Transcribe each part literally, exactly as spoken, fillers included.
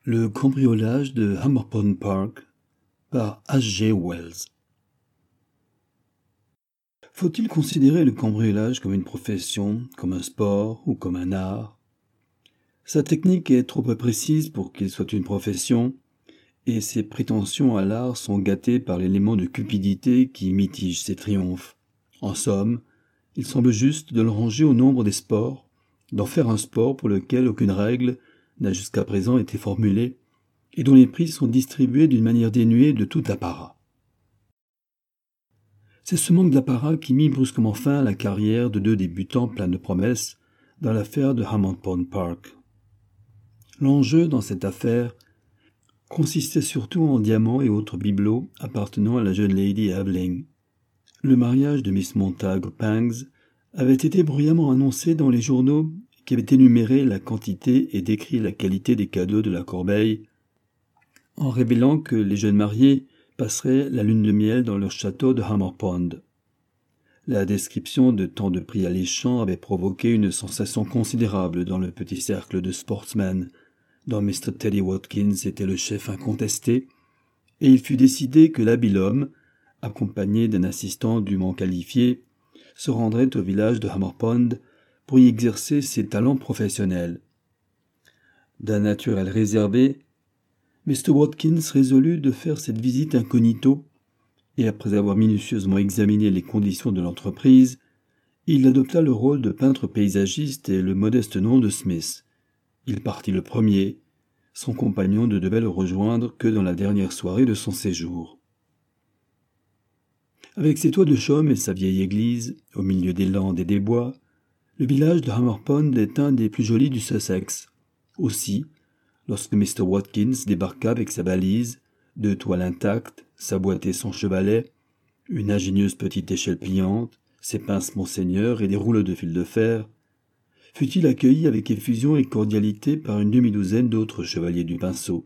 Le cambriolage de Hammer Pond Park par H G Wells. Faut-il considérer le cambriolage comme une profession, comme un sport ou comme un art ? Sa technique est trop peu précise pour qu'il soit une profession, et ses prétentions à l'art sont gâtées par l'élément de cupidité qui mitige ses triomphes. En somme, il semble juste de le ranger au nombre des sports, d'en faire un sport pour lequel aucune règle n'a jusqu'à présent été formulée, et dont les prix sont distribués d'une manière dénuée de tout apparat. C'est ce manque d'apparat qui mit brusquement fin à la carrière de deux débutants pleins de promesses dans l'affaire de Hammer Pond Park. L'enjeu dans cette affaire consistait surtout en diamants et autres bibelots appartenant à la jeune Lady Aveling. Le mariage de Miss Montague Pangs avait été bruyamment annoncé dans les journaux qui avaient énuméré la quantité et décrit la qualité des cadeaux de la corbeille, en révélant que les jeunes mariés passeraient la lune de miel dans leur château de Hammer Pond. La description de tant de prix alléchants avait provoqué une sensation considérable dans le petit cercle de sportsmen, dont mister Teddy Watkins était le chef incontesté, et il fut décidé que l'habile homme, accompagné d'un assistant dûment qualifié, se rendrait au village de Hammer Pond pour y exercer ses talents professionnels. D'un naturel réservé, mister Watkins résolut de faire cette visite incognito, et après avoir minutieusement examiné les conditions de l'entreprise, il adopta le rôle de peintre paysagiste et le modeste nom de Smith. Il partit le premier, son compagnon ne devait le rejoindre que dans la dernière soirée de son séjour. Avec ses toits de chaume et sa vieille église, au milieu des landes et des bois, le village de Hammer Pond est un des plus jolis du Sussex. Aussi, lorsque mister Watkins débarqua avec sa valise, deux toiles intactes, sa boîte et son chevalet, une ingénieuse petite échelle pliante, ses pinces Monseigneur et des rouleaux de fil de fer, fut-il accueilli avec effusion et cordialité par une demi-douzaine d'autres chevaliers du pinceau.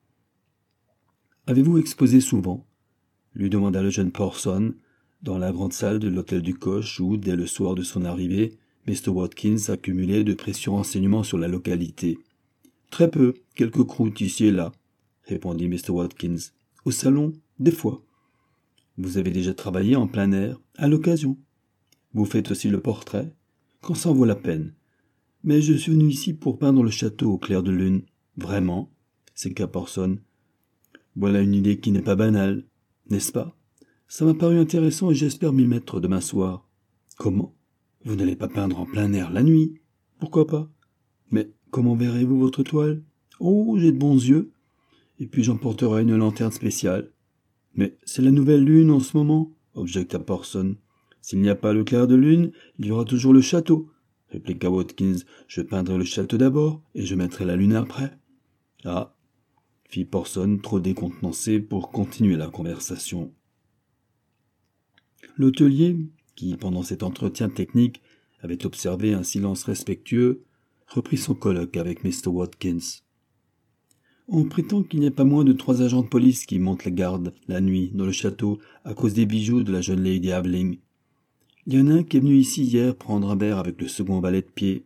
« Avez-vous exposé souvent ?» lui demanda le jeune Porson, dans la grande salle de l'hôtel du Coche où, dès le soir de son arrivée, mister Watkins accumulait de précieux renseignements sur la localité. « Très peu, quelques croûtes ici et là, » répondit mister Watkins. « Au salon, des fois. »« Vous avez déjà travaillé en plein air, à l'occasion. Vous faites aussi le portrait, quand ça en vaut la peine. Mais je suis venu ici pour peindre le château au clair de lune. »« Vraiment ?» s'écria Porson. « Voilà une idée qui n'est pas banale, n'est-ce pas ? Ça m'a paru intéressant et j'espère m'y mettre demain soir. »« Comment ? Vous n'allez pas peindre en plein air la nuit ? Pourquoi pas ? Mais comment verrez-vous votre toile ? Oh, j'ai de bons yeux. Et puis j'emporterai une lanterne spéciale. »« Mais c'est la nouvelle lune en ce moment, » objecta Porson. « S'il n'y a pas le clair de lune, il y aura toujours le château, » répliqua Watkins. « Je peindrai le château d'abord, et je mettrai la lune après. »« Ah » fit Porson, trop décontenancé pour continuer la conversation. L'hôtelier, qui, pendant cet entretien technique, avait observé un silence respectueux, reprit son colloque avec mister Watkins. On prétend qu'il n'y a pas moins de trois agents de police qui montent la garde, la nuit, dans le château, à cause des bijoux de la jeune Lady Aveling. Il y en a un qui est venu ici hier prendre un verre avec le second valet de pied.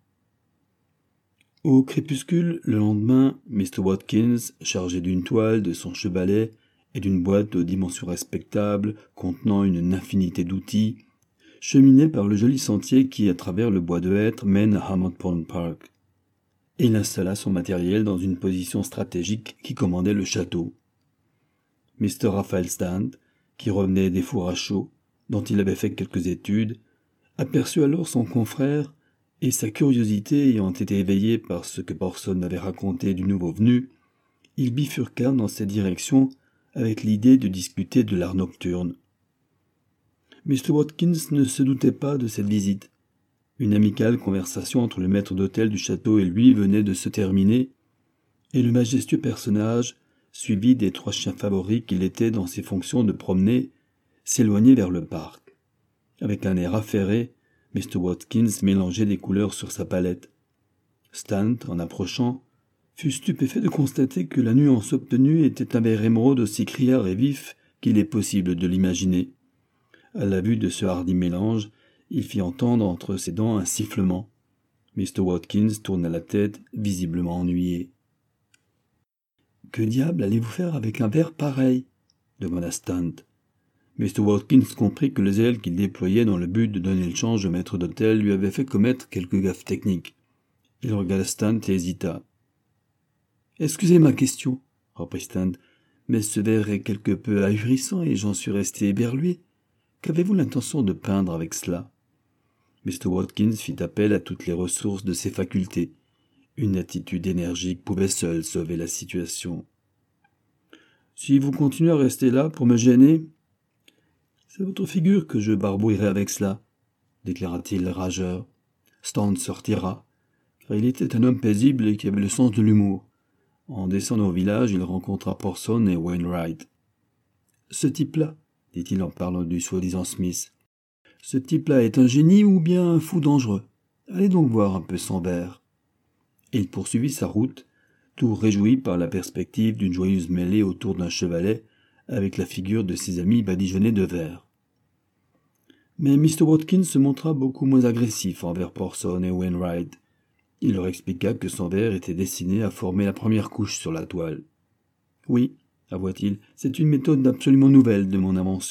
Au crépuscule, le lendemain, mister Watkins, chargé d'une toile, de son chevalet et d'une boîte aux dimensions respectables contenant une infinité d'outils, cheminait par le joli sentier qui, à travers le bois de hêtre, mène à Hammer Pond Park. Et il installa son matériel dans une position stratégique qui commandait le château. mister Raphael Stant, qui revenait des fours à chaud, dont il avait fait quelques études, aperçut alors son confrère, et sa curiosité ayant été éveillée par ce que Porson avait raconté du nouveau venu, il bifurqua dans cette direction avec l'idée de discuter de l'art nocturne. mister Watkins ne se doutait pas de cette visite. Une amicale conversation entre le maître d'hôtel du château et lui venait de se terminer, et le majestueux personnage, suivi des trois chiens favoris qu'il était dans ses fonctions de promener, s'éloignait vers le parc. Avec un air affairé, mister Watkins mélangeait des couleurs sur sa palette. Stant, en approchant, fut stupéfait de constater que la nuance obtenue était un vert émeraude aussi criard et vif qu'il est possible de l'imaginer. À la vue de ce hardi mélange, il fit entendre entre ses dents un sifflement. mister Watkins tourna la tête, visiblement ennuyé. Que diable allez-vous faire avec un verre pareil » demanda Stant. mister Watkins comprit que le zèle qu'il déployait dans le but de donner le change au maître d'hôtel lui avait fait commettre quelques gaffes techniques. Il regarda Stant et hésita. « Excusez ma question, » reprit Stant, « mais ce verre est quelque peu ahurissant et j'en suis resté éberlué. Qu'avez-vous l'intention de peindre avec cela » mister Watkins fit appel à toutes les ressources de ses facultés. Une attitude énergique pouvait seule sauver la situation. « Si vous continuez à rester là pour me gêner, c'est votre figure que je barbouillerai avec cela, » déclara-t-il rageur. Stant se retira, car il était un homme paisible et qui avait le sens de l'humour. En descendant au village, il rencontra Porson et Wainwright. « Ce type-là, » dit-il en parlant du soi-disant Smith, « ce type-là est un génie ou bien un fou dangereux. Allez donc voir un peu son verre. » Et il poursuivit sa route, tout réjoui par la perspective d'une joyeuse mêlée autour d'un chevalet avec la figure de ses amis badigeonnés de verre. Mais mister Watkins se montra beaucoup moins agressif envers Porson et Wainwright. Il leur expliqua que son verre était destiné à former la première couche sur la toile. « Oui, avoua-t-il, c'est une méthode absolument nouvelle de mon invention. »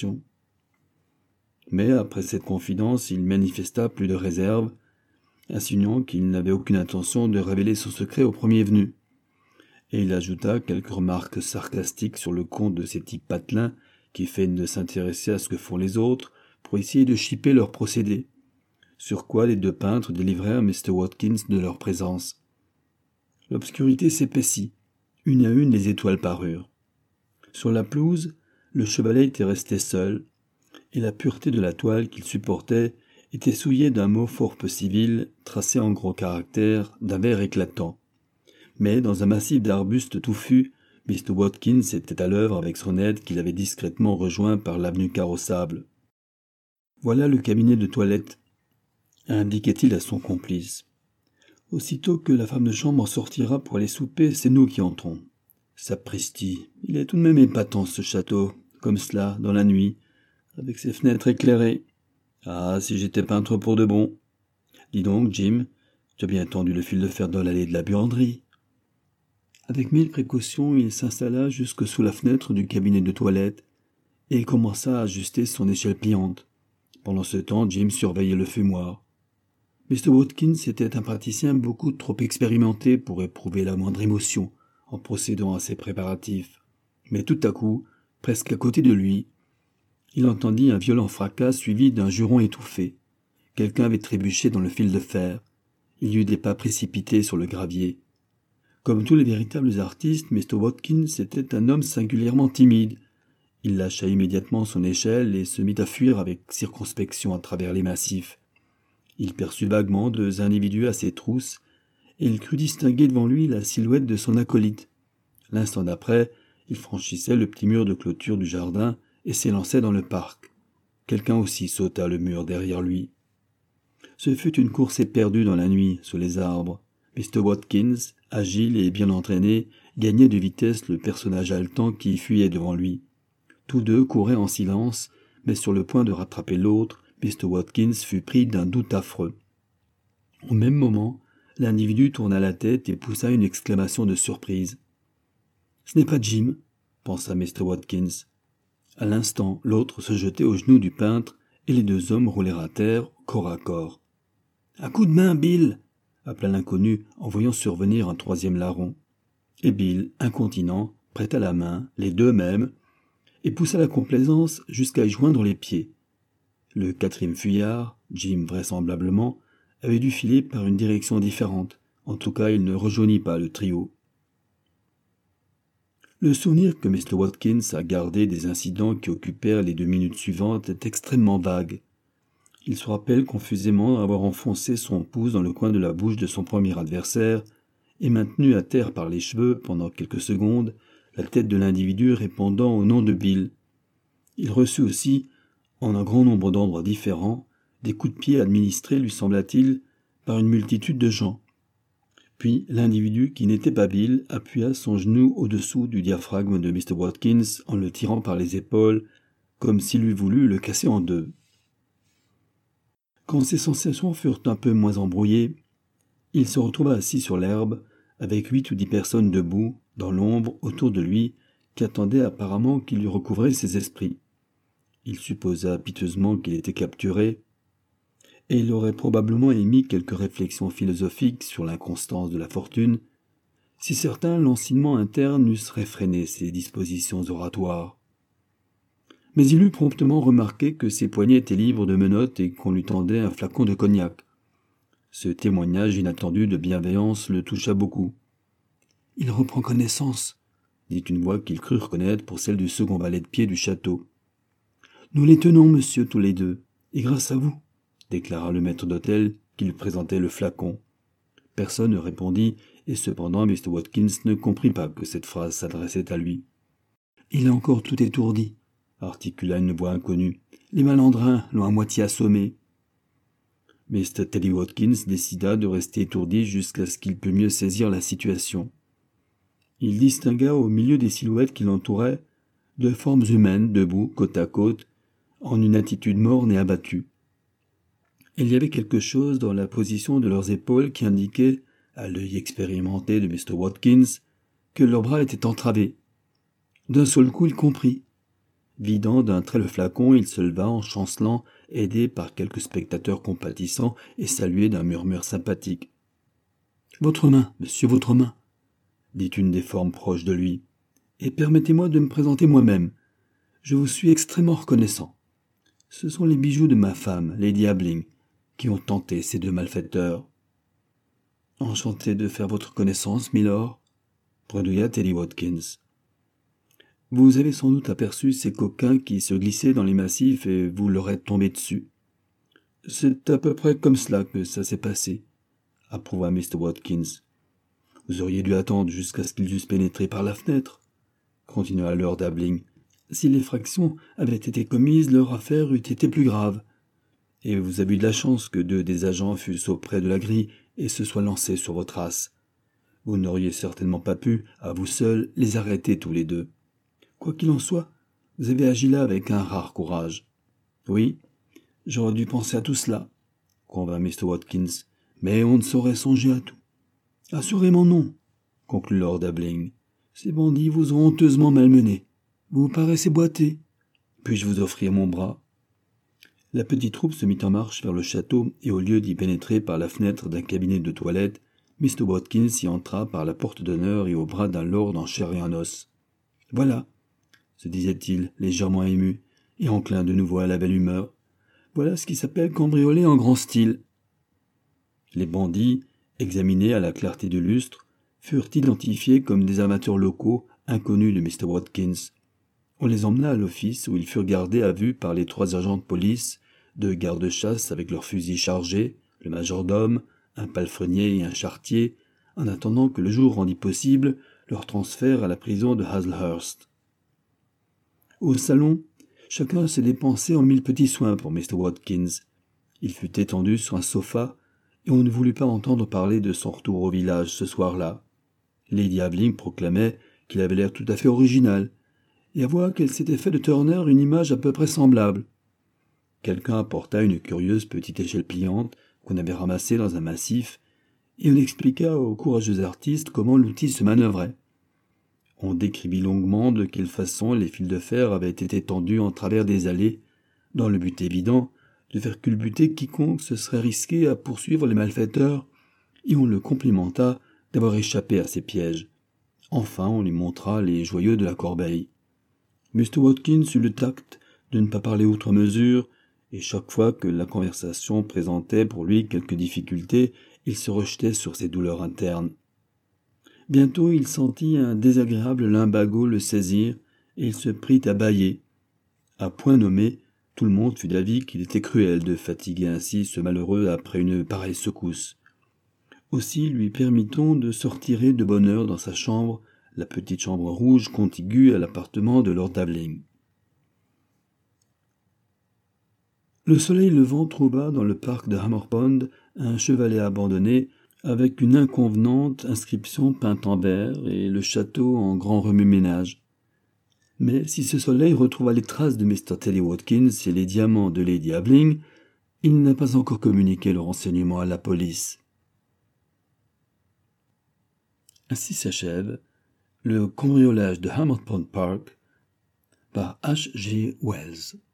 Mais après cette confidence, il manifesta plus de réserve, insinuant qu'il n'avait aucune intention de révéler son secret au premier venu. Et il ajouta quelques remarques sarcastiques sur le compte de ces types patelins qui feignent de s'intéresser à ce que font les autres pour essayer de chipper leurs procédés, sur quoi les deux peintres délivrèrent mister Watkins de leur présence. L'obscurité s'épaissit. Une à une, les étoiles parurent. Sur la pelouse, le chevalet était resté seul, et la pureté de la toile qu'il supportait était souillée d'un mot fort peu civil, tracé en gros caractères, d'un vert éclatant. Mais dans un massif d'arbustes touffus, mister Watkins était à l'œuvre avec son aide qu'il avait discrètement rejoint par l'avenue carrossable. « Voilà le cabinet de toilette, » indiquait-il à son complice. « Aussitôt que la femme de chambre en sortira pour aller souper, c'est nous qui entrons. Sapristi, il est tout de même épatant ce château, comme cela, dans la nuit, avec ses fenêtres éclairées. Ah, si j'étais peintre pour de bon. Dis donc, Jim, tu as bien tendu le fil de fer dans l'allée de la buanderie. » Avec mille précautions, il s'installa jusque sous la fenêtre du cabinet de toilette et commença à ajuster son échelle pliante. Pendant ce temps, Jim surveillait le fumoir. mister Watkins était un praticien beaucoup trop expérimenté pour éprouver la moindre émotion en procédant à ses préparatifs. Mais tout à coup, presque à côté de lui, il entendit un violent fracas suivi d'un juron étouffé. Quelqu'un avait trébuché dans le fil de fer. Il y eut des pas précipités sur le gravier. Comme tous les véritables artistes, mister Watkins était un homme singulièrement timide. Il lâcha immédiatement son échelle et se mit à fuir avec circonspection à travers les massifs. Il perçut vaguement deux individus à ses trousses, et il crut distinguer devant lui la silhouette de son acolyte. L'instant d'après, il franchissait le petit mur de clôture du jardin et s'élançait dans le parc. Quelqu'un aussi sauta le mur derrière lui. Ce fut une course éperdue dans la nuit, sous les arbres. mister Watkins, agile et bien entraîné, gagnait de vitesse le personnage haletant qui fuyait devant lui. Tous deux couraient en silence, mais sur le point de rattraper l'autre, mister Watkins fut pris d'un doute affreux. Au même moment, l'individu tourna la tête et poussa une exclamation de surprise. « Ce n'est pas Jim », pensa mister Watkins. À l'instant, l'autre se jetait aux genoux du peintre et les deux hommes roulèrent à terre, corps à corps. « Un coup de main, Bill !» appela l'inconnu en voyant survenir un troisième larron. Et Bill, incontinent, prêta la main, les deux mêmes, et poussa la complaisance jusqu'à y joindre les pieds. Le quatrième fuyard, Jim vraisemblablement, avait dû filer par une direction différente. En tout cas, il ne rejoignit pas le trio. Le souvenir que mister Watkins a gardé des incidents qui occupèrent les deux minutes suivantes est extrêmement vague. Il se rappelle confusément avoir enfoncé son pouce dans le coin de la bouche de son premier adversaire et maintenu à terre par les cheveux pendant quelques secondes la tête de l'individu répondant au nom de Bill. Il reçut aussi, en un grand nombre d'endroits différents, des coups de pied administrés, lui sembla-t-il, par une multitude de gens. Puis l'individu qui n'était pas Bill appuya son genou au-dessous du diaphragme de mister Watkins en le tirant par les épaules, comme s'il eût voulu le casser en deux. Quand ses sensations furent un peu moins embrouillées, il se retrouva assis sur l'herbe, avec huit ou dix personnes debout, dans l'ombre, autour de lui, qui attendaient apparemment qu'il lui recouvrait ses esprits. Il supposa piteusement qu'il était capturé, et il aurait probablement émis quelques réflexions philosophiques sur l'inconstance de la fortune, si certains lancinements internes eussent réfréné ses dispositions oratoires. Mais il eut promptement remarqué que ses poignets étaient libres de menottes et qu'on lui tendait un flacon de cognac. Ce témoignage inattendu de bienveillance le toucha beaucoup. « Il reprend connaissance », dit une voix qu'il crut reconnaître pour celle du second valet de pied du château. « Nous les tenons, monsieur, tous les deux, et grâce à vous, » déclara le maître d'hôtel qui lui présentait le flacon. Personne ne répondit, et cependant mister Watkins ne comprit pas que cette phrase s'adressait à lui. « Il est encore tout étourdi, » articula une voix inconnue. « Les malandrins l'ont à moitié assommé. » mister Teddy Watkins décida de rester étourdi jusqu'à ce qu'il pût mieux saisir la situation. Il distingua au milieu des silhouettes qui l'entouraient deux formes humaines debout, côte à côte, en une attitude morne et abattue. Il y avait quelque chose dans la position de leurs épaules qui indiquait, à l'œil expérimenté de mister Watkins, que leurs bras étaient entravés. D'un seul coup, il comprit. Vidant d'un trait le flacon, il se leva en chancelant, aidé par quelques spectateurs compatissants et salué d'un murmure sympathique. « Votre main, monsieur, votre main !» dit une des formes proches de lui. « Et permettez-moi de me présenter moi-même. Je vous suis extrêmement reconnaissant. Ce sont les bijoux de ma femme, Lady Abeling, qui ont tenté ces deux malfaiteurs. »« Enchanté de faire votre connaissance, milord, » bredouilla Teddy Watkins. « Vous avez sans doute aperçu ces coquins qui se glissaient dans les massifs et vous leur êtes tombé dessus. »« C'est à peu près comme cela que ça s'est passé, » approuva mister Watkins. « Vous auriez dû attendre jusqu'à ce qu'ils eussent pénétré par la fenêtre, » continua lord Abeling. « Si l'effraction avait été commise, leur affaire eût été plus grave. Et vous avez eu de la chance que deux des agents fussent auprès de la grille et se soient lancés sur vos traces. Vous n'auriez certainement pas pu, à vous seuls, les arrêter tous les deux. Quoi qu'il en soit, vous avez agi là avec un rare courage. »« Oui, j'aurais dû penser à tout cela, » convint mister Watkins, « mais on ne saurait songer à tout. »« Assurément non, » conclut lord Abeling. « Ces bandits vous ont honteusement malmené. Vous paraissez boiter. Puis-je vous offrir mon bras ?» La petite troupe se mit en marche vers le château et au lieu d'y pénétrer par la fenêtre d'un cabinet de toilette, mister Watkins y entra par la porte d'honneur et au bras d'un lord en chair et en os. « Voilà, » se disait-il, légèrement ému, et enclin de nouveau à la belle humeur. « Voilà ce qui s'appelle cambrioler en grand style. » Les bandits, examinés à la clarté du lustre, furent identifiés comme des amateurs locaux, inconnus de mister Watkins. On les emmena à l'office où ils furent gardés à vue par les trois agents de police, deux gardes-chasse avec leurs fusils chargés, le majordome, un palefrenier et un charretier, en attendant que le jour rendît possible leur transfert à la prison de Hazlehurst. Au salon, chacun se dépensait en mille petits soins pour mister Watkins. Il fut étendu sur un sofa, et on ne voulut pas entendre parler de son retour au village ce soir-là. Lady Abeling proclamait qu'il avait l'air tout à fait original, et avoua qu'elle s'était fait de Turner une image à peu près semblable. Quelqu'un apporta une curieuse petite échelle pliante qu'on avait ramassée dans un massif, et on expliqua au courageux artiste comment l'outil se manœuvrait. On décrivit longuement de quelle façon les fils de fer avaient été tendus en travers des allées, dans le but évident de faire culbuter quiconque se serait risqué à poursuivre les malfaiteurs, et on le complimenta d'avoir échappé à ces pièges. Enfin, on lui montra les joyaux de la corbeille. mister Watkins eut le tact de ne pas parler outre mesure, et chaque fois que la conversation présentait pour lui quelques difficultés, il se rejetait sur ses douleurs internes. Bientôt il sentit un désagréable lumbago le saisir, et il se prit à bâiller. À point nommé, tout le monde fut d'avis qu'il était cruel de fatiguer ainsi ce malheureux après une pareille secousse. Aussi lui permit-on de se retirer de bonne heure dans sa chambre, la petite chambre rouge contiguë à l'appartement de lord Abeling. Le soleil levant trouva dans le parc de Hammer Pond un chevalet abandonné avec une inconvenante inscription peinte en vert et le château en grand remue-ménage. Mais si ce soleil retrouva les traces de mister Teddy Watkins et les diamants de Lady Abeling, il n'a pas encore communiqué le renseignement à la police. Ainsi s'achève le cambriolage de Hammer Pond Park par H G Wells.